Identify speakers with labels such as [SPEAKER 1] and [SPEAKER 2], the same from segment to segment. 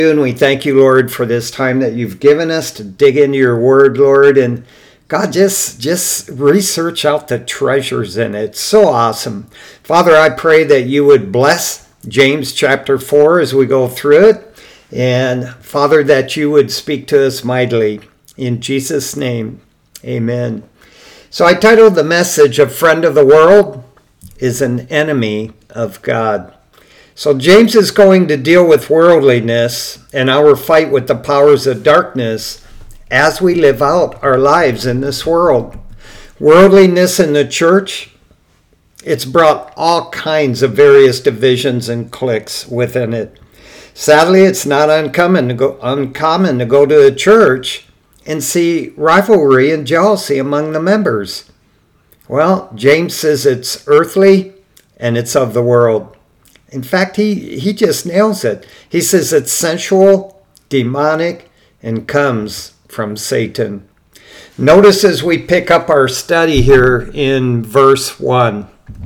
[SPEAKER 1] And we thank you, Lord, for this time that you've given us to dig into your word, Lord. And God, just research out the treasures in it. It's so awesome. Father, I pray that you would bless James chapter 4 as we go through it. And Father, that you would speak to us mightily. In Jesus' name, amen. So I titled the message, "A Friend of the World is an Enemy of God." So James is going to deal with worldliness and our fight with the powers of darkness as we live out our lives in this world. Worldliness in the church, it's brought all kinds of various divisions and cliques within it. Sadly, it's not uncommon to go to a church and see rivalry and jealousy among the members. Well, James says it's earthly and it's of the world. In fact, he just nails it. He says it's sensual, demonic, and comes from Satan. Notice as we pick up our study here in verse 1.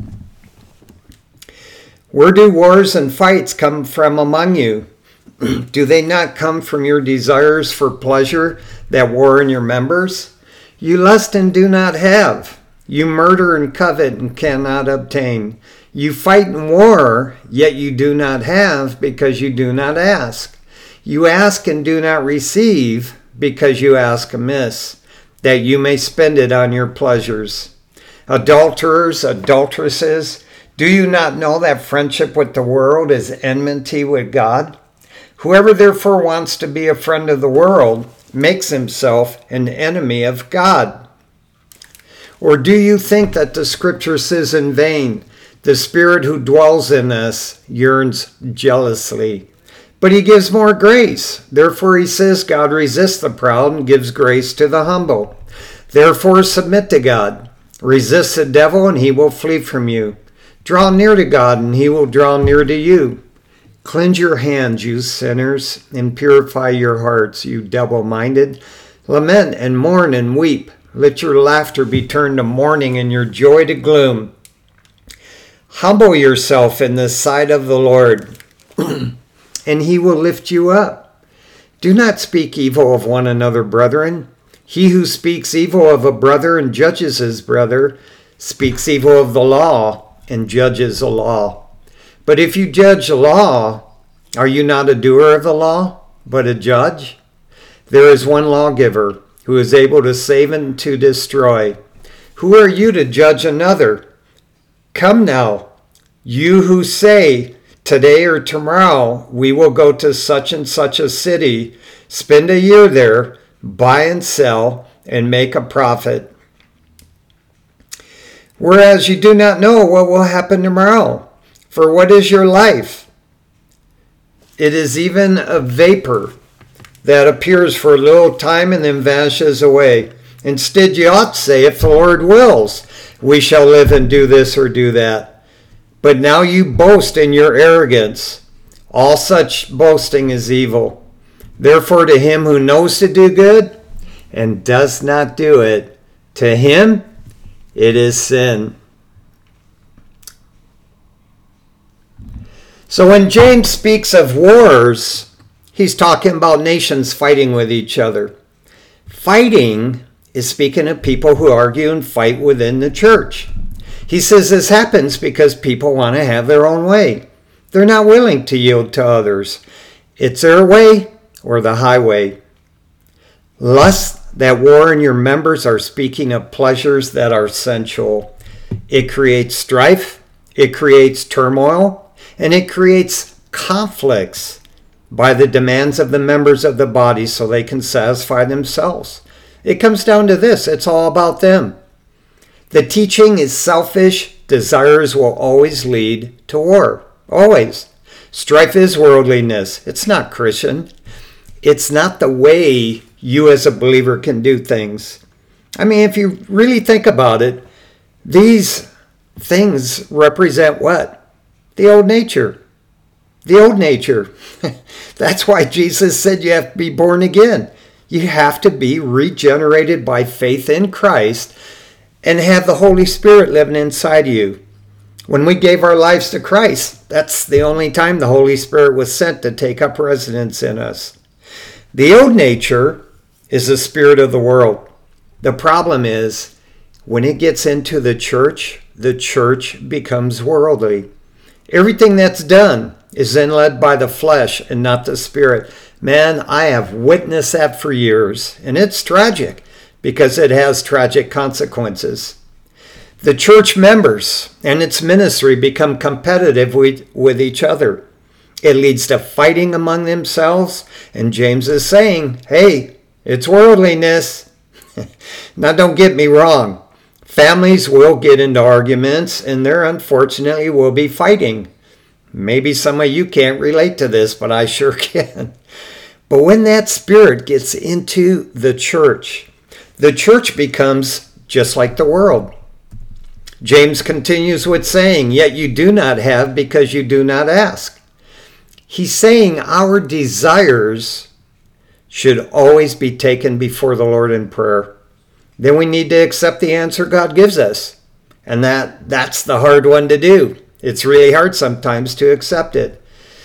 [SPEAKER 1] Where do wars and fights come from among you? Do they not come from your desires for pleasure that war in your members? You lust and do not have. You murder and covet and cannot obtain. You fight and war, yet you do not have because you do not ask. You ask and do not receive because you ask amiss, that you may spend it on your pleasures. Adulterers, adulteresses, do you not know that friendship with the world is enmity with God? Whoever therefore wants to be a friend of the world makes himself an enemy of God. Or do you think that the scripture says in vain, the Spirit who dwells in us yearns jealously, but he gives more grace. Therefore he says, God resists the proud and gives grace to the humble. Therefore submit to God. Resist the devil and he will flee from you. Draw near to God and he will draw near to you. Cleanse your hands, you sinners, and purify your hearts, you double-minded. Lament and mourn and weep. Let your laughter be turned to mourning and your joy to gloom. Humble yourself in the sight of the Lord, and he will lift you up. Do not speak evil of one another, brethren. He who speaks evil of a brother and judges his brother speaks evil of the law and judges the law. But if you judge the law, are you not a doer of the law, but a judge? There is one lawgiver who is able to save and to destroy. Who are you to judge another? Come now, you who say, today or tomorrow we will go to such and such a city, spend a year there, buy and sell, and make a profit. Whereas you do not know what will happen tomorrow. For what is your life? It is even a vapor that appears for a little time and then vanishes away. Instead, you ought to say, if the Lord wills, we shall live and do this or do that. But now you boast in your arrogance. All such boasting is evil. Therefore, to him who knows to do good and does not do it, to him it is sin. So when James speaks of wars, he's talking about nations fighting with each other. Fighting is speaking of people who argue and fight within the church. He says this happens because people want to have their own way. They're not willing to yield to others. It's their way or the highway. Lust that war in your members are speaking of pleasures that are sensual. It creates strife, it creates turmoil, and it creates conflicts by the demands of the members of the body so they can satisfy themselves. It comes down to this. It's all about them. The teaching is selfish. Desires will always lead to war. Always. Strife is worldliness. It's not Christian. It's not the way you as a believer can do things. I mean, if you really think about it, these things represent what? The old nature. The old nature. That's why Jesus said you have to be born again. You have to be regenerated by faith in Christ and have the Holy Spirit living inside you. When we gave our lives to Christ, that's the only time the Holy Spirit was sent to take up residence in us. The old nature is the spirit of the world. The problem is, when it gets into the church becomes worldly. Everything that's done is then led by the flesh and not the spirit. Man, I have witnessed that for years, and it's tragic because it has tragic consequences. The church members and its ministry become competitive with each other. It leads to fighting among themselves, and James is saying, hey, it's worldliness. Now, don't get me wrong. Families will get into arguments, and there unfortunately will be fighting. Maybe some of you can't relate to this, but I sure can. But when that spirit gets into the church becomes just like the world. James continues with saying, yet you do not have because you do not ask. He's saying our desires should always be taken before the Lord in prayer. Then we need to accept the answer God gives us. And that's the hard one to do. It's really hard sometimes to accept it.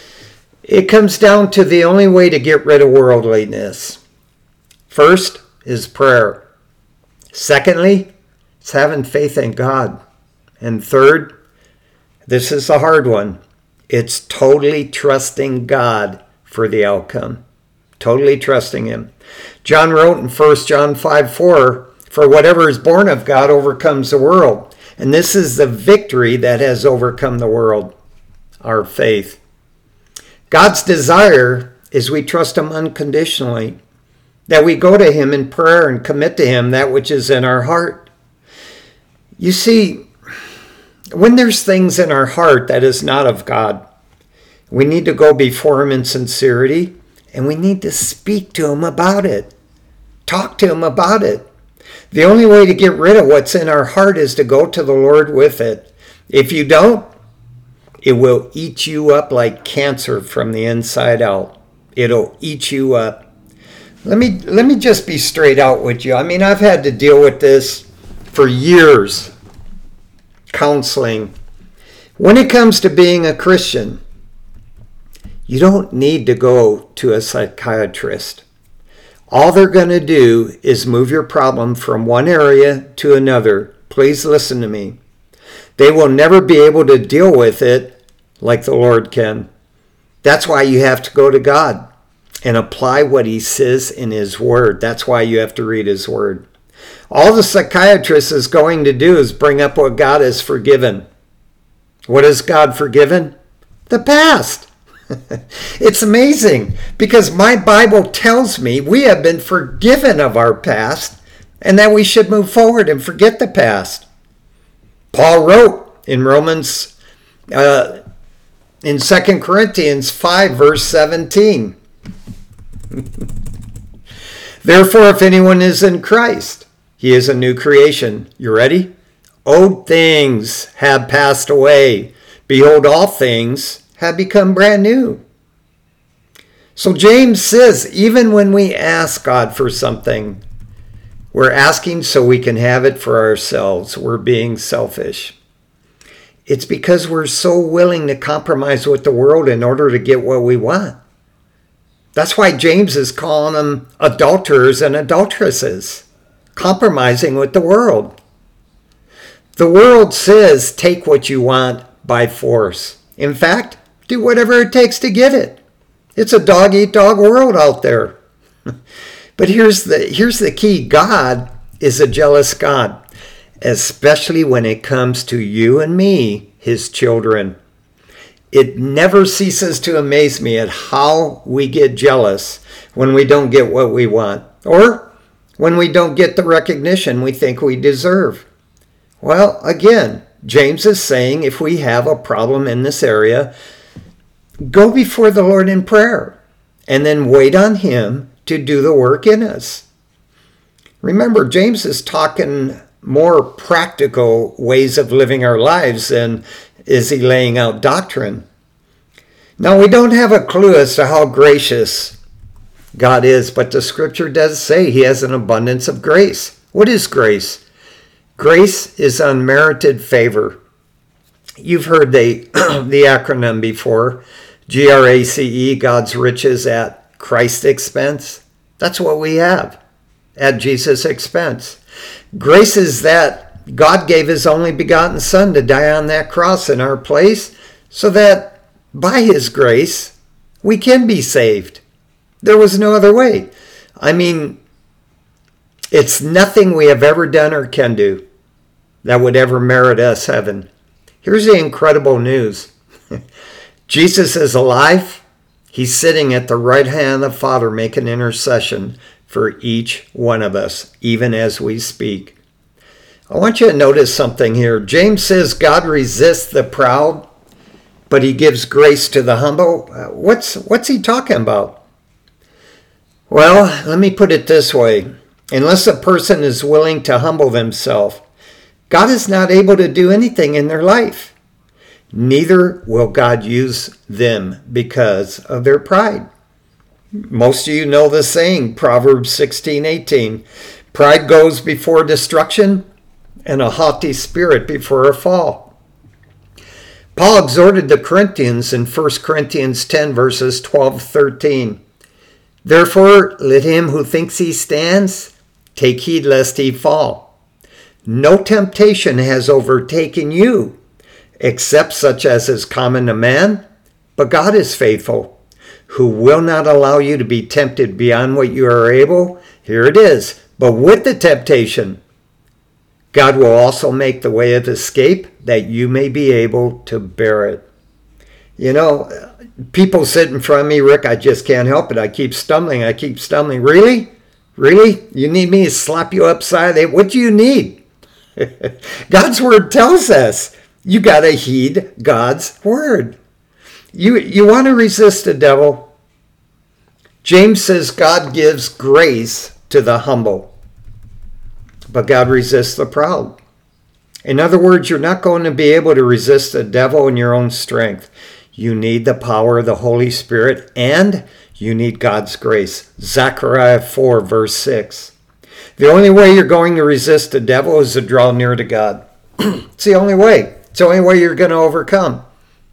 [SPEAKER 1] It comes down to the only way to get rid of worldliness. First is prayer. Secondly, it's having faith in God. And third, this is the hard one. It's totally trusting God for the outcome. Totally trusting Him. John wrote in 1 John 5:4, for whatever is born of God overcomes the world. And this is the victory that has overcome the world, our faith. God's desire is we trust Him unconditionally, that we go to Him in prayer and commit to Him that which is in our heart. You see, when there's things in our heart that is not of God, we need to go before Him in sincerity, and we need to speak to Him about it. Talk to Him about it. The only way to get rid of what's in our heart is to go to the Lord with it. If you don't, it will eat you up like cancer from the inside out. It'll eat you up. Let me just be straight out with you. I mean, I've had to deal with this for years. Counseling. When it comes to being a Christian, you don't need to go to a psychiatrist. All they're going to do is move your problem from one area to another. Please listen to me. They will never be able to deal with it like the Lord can. That's why you have to go to God and apply what He says in His Word. That's why you have to read His Word. All the psychiatrist is going to do is bring up what God has forgiven. What has God forgiven? The past. It's amazing because my Bible tells me we have been forgiven of our past and that we should move forward and forget the past. Paul wrote in in 2 Corinthians 5 verse 17. Therefore, if anyone is in Christ, he is a new creation. You ready? Old things have passed away. Behold, all things have become brand new. So James says, even when we ask God for something, we're asking so we can have it for ourselves. We're being selfish. It's because we're so willing to compromise with the world in order to get what we want. That's why James is calling them adulterers and adulteresses, compromising with the world. The world says, take what you want by force. In fact, do whatever it takes to get it. It's a dog-eat-dog world out there. But here's the key. God is a jealous God, especially when it comes to you and me, His children. It never ceases to amaze me at how we get jealous when we don't get what we want, or when we don't get the recognition we think we deserve. Well, again, James is saying if we have a problem in this area, go before the Lord in prayer and then wait on Him to do the work in us. Remember, James is talking more practical ways of living our lives than is he laying out doctrine. Now, we don't have a clue as to how gracious God is, but the scripture does say He has an abundance of grace. What is grace? Grace is unmerited favor. You've heard the acronym before, GRACE, God's riches at Christ's expense. That's what we have, at Jesus' expense. Grace is that God gave his only begotten Son to die on that cross in our place so that by his grace we can be saved. There was no other way. I mean, it's nothing we have ever done or can do that would ever merit us heaven. Here's the incredible news. Jesus is alive. He's sitting at the right hand of the Father making intercession for each one of us, even as we speak. I want you to notice something here. James says God resists the proud, but he gives grace to the humble. What's he talking about? Well, let me put it this way. Unless a person is willing to humble themselves, God is not able to do anything in their life. Neither will God use them because of their pride. Most of you know the saying, Proverbs 16:18. Pride goes before destruction, and a haughty spirit before a fall. Paul exhorted the Corinthians in 1 Corinthians 10, verses 12-13. Therefore, let him who thinks he stands take heed lest he fall. No temptation has overtaken you, except such as is common to man, but God is faithful, who will not allow you to be tempted beyond what you are able. Here it is. But with the temptation, God will also make the way of escape that you may be able to bear it. You know, people sit in front of me, Rick, I just can't help it. I keep stumbling. Really? Really? You need me to slap you upside the head? What do you need? God's word tells us you got to heed God's word. You want to resist the devil? James says God gives grace to the humble, but God resists the proud. In other words, you're not going to be able to resist the devil in your own strength. You need the power of the Holy Spirit, and you need God's grace. Zechariah 4, verse 6. The only way you're going to resist the devil is to draw near to God. It's the only way. It's the only way you're going to overcome.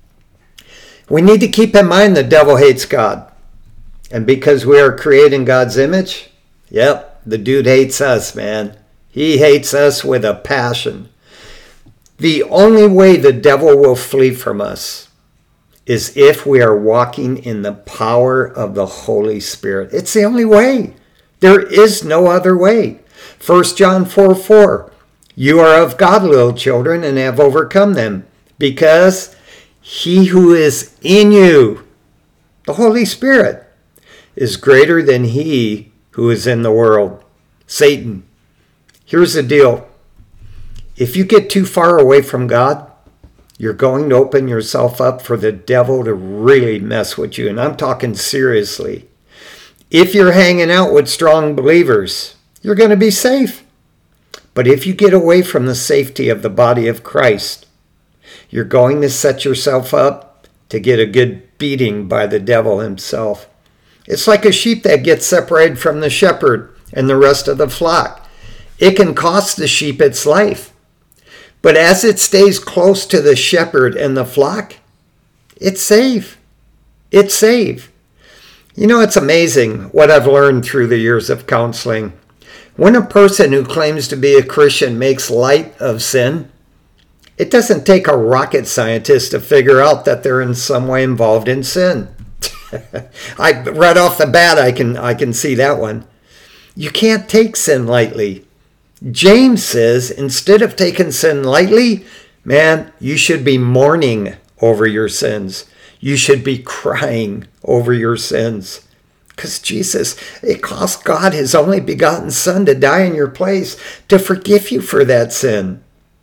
[SPEAKER 1] We need to keep in mind the devil hates God. And because we are created in God's image, yep, the dude hates us, man. He hates us with a passion. The only way the devil will flee from us is if we are walking in the power of the Holy Spirit. It's the only way. There is no other way. 1 John 4:4. You are of God, little children, and have overcome them, because he who is in you, the Holy Spirit, is greater than he who is in the world, Satan. Here's the deal. If you get too far away from God, you're going to open yourself up for the devil to really mess with you. And I'm talking seriously. If you're hanging out with strong believers, you're going to be safe. But if you get away from the safety of the body of Christ, you're going to set yourself up to get a good beating by the devil himself. It's like a sheep that gets separated from the shepherd and the rest of the flock. It can cost the sheep its life. But as it stays close to the shepherd and the flock, it's safe. It's safe. You know, it's amazing what I've learned through the years of counseling. When a person who claims to be a Christian makes light of sin, it doesn't take a rocket scientist to figure out that they're in some way involved in sin. Right off the bat, I can see that one. You can't take sin lightly. James says, instead of taking sin lightly, man, you should be mourning over your sins. You should be crying over your sins. Because Jesus, it cost God his only begotten Son to die in your place to forgive you for that sin.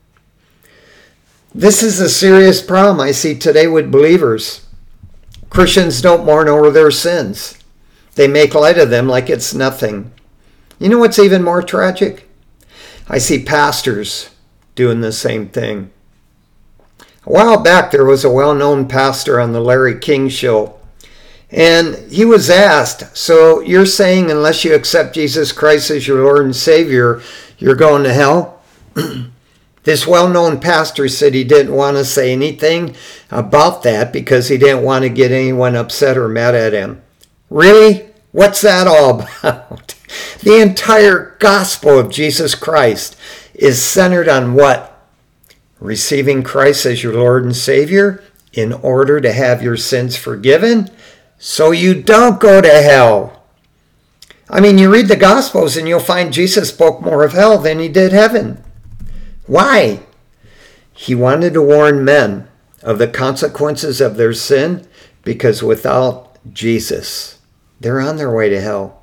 [SPEAKER 1] This is a serious problem I see today with believers. Christians don't mourn over their sins. They make light of them like it's nothing. You know what's even more tragic? I see pastors doing the same thing. A while back, there was a well-known pastor on the Larry King Show. And he was asked, so you're saying unless you accept Jesus Christ as your Lord and Savior, you're going to hell? This well-known pastor said he didn't want to say anything about that because he didn't want to get anyone upset or mad at him. Really? What's that all about? The entire gospel of Jesus Christ is centered on what? Receiving Christ as your Lord and Savior in order to have your sins forgiven so you don't go to hell. I mean, you read the Gospels and you'll find Jesus spoke more of hell than he did heaven. Why? He wanted to warn men of the consequences of their sin because without Jesus, they're on their way to hell.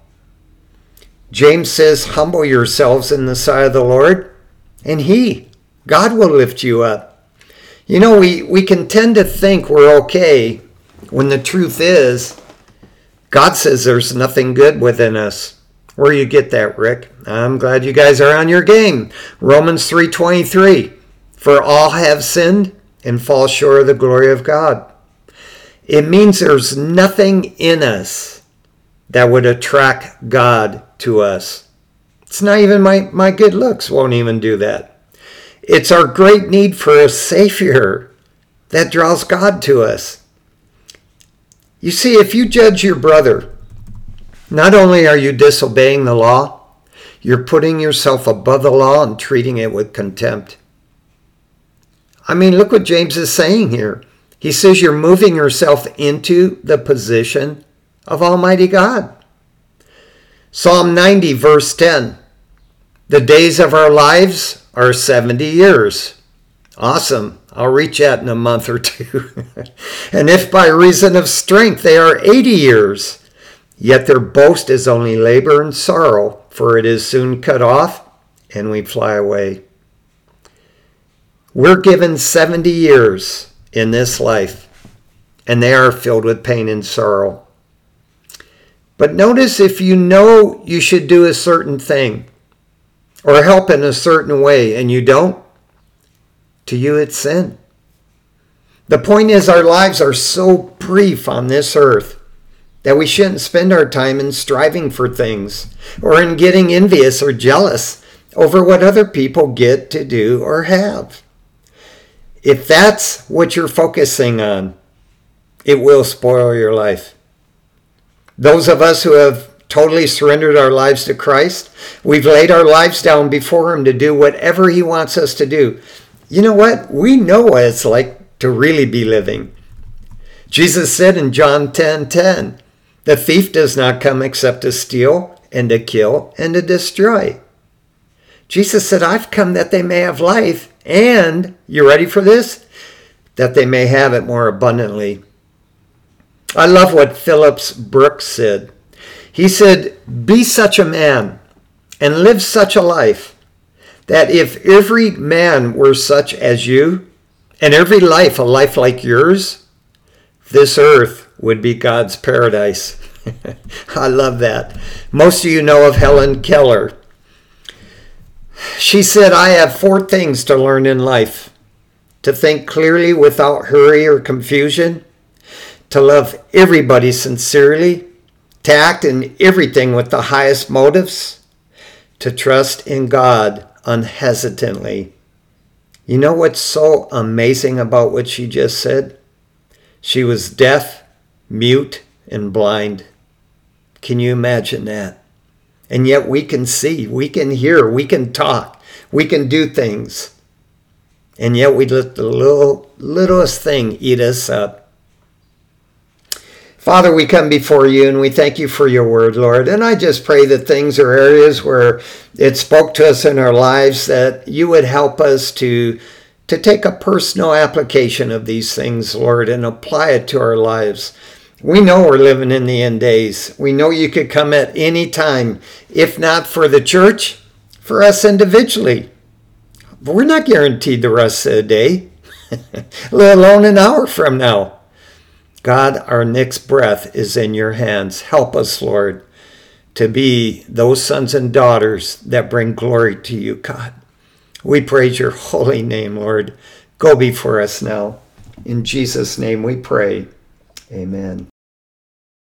[SPEAKER 1] James says, humble yourselves in the sight of the Lord, and God will lift you up. You know, we can tend to think we're okay when the truth is, God says there's nothing good within us. Where you get that, Rick? I'm glad you guys are on your game. Romans 3:23. For all have sinned and fall short of the glory of God. It means there's nothing in us that would attract God to us. It's not even my good looks won't even do that. It's our great need for a Savior that draws God to us. You see, if you judge your brother, not only are you disobeying the law, you're putting yourself above the law and treating it with contempt. I mean, look what James is saying here. He says you're moving yourself into the position of Almighty God. Psalm 90, verse 10. The days of our lives are 70 years. Awesome. I'll reach that in a month or two. And if by reason of strength they are 80 years, yet their boast is only labor and sorrow, for it is soon cut off, and we fly away. We're given 70 years in this life, and they are filled with pain and sorrow. But notice if you know you should do a certain thing, or help in a certain way, and you don't, to you it's sin. The point is our lives are so brief on this earth that we shouldn't spend our time in striving for things or in getting envious or jealous over what other people get to do or have. If that's what you're focusing on, it will spoil your life. Those of us who have totally surrendered our lives to Christ, we've laid our lives down before Him to do whatever He wants us to do. You know what? We know what it's like to really be living. Jesus said in John 10:10, the thief does not come except to steal and to kill and to destroy. Jesus said, I've come that they may have life, and, you ready for this? That they may have it more abundantly. I love what Phillips Brooks said. He said, be such a man and live such a life that if every man were such as you, and every life a life like yours, this earth would be God's paradise. I love that. Most of you know of Helen Keller. She said, I have 4 things to learn in life. To think clearly without hurry or confusion. To love everybody sincerely. To act in everything with the highest motives. To trust in God unhesitantly. You know what's so amazing about what she just said? She was deaf, mute, and blind. Can you imagine that? And yet we can see, we can hear, we can talk, we can do things. And yet we let the littlest thing eat us up. Father, we come before you and we thank you for your word, Lord. And I just pray that things are areas where it spoke to us in our lives, that you would help us to take a personal application of these things, Lord, and apply it to our lives. We know we're living in the end days. We know you could come at any time, if not for the church, for us individually. But we're not guaranteed the rest of the day, let alone an hour from now. God, our next breath is in your hands. Help us, Lord, to be those sons and daughters that bring glory to you, God. We praise your holy name, Lord. Go before us now. In Jesus' name we pray. Amen.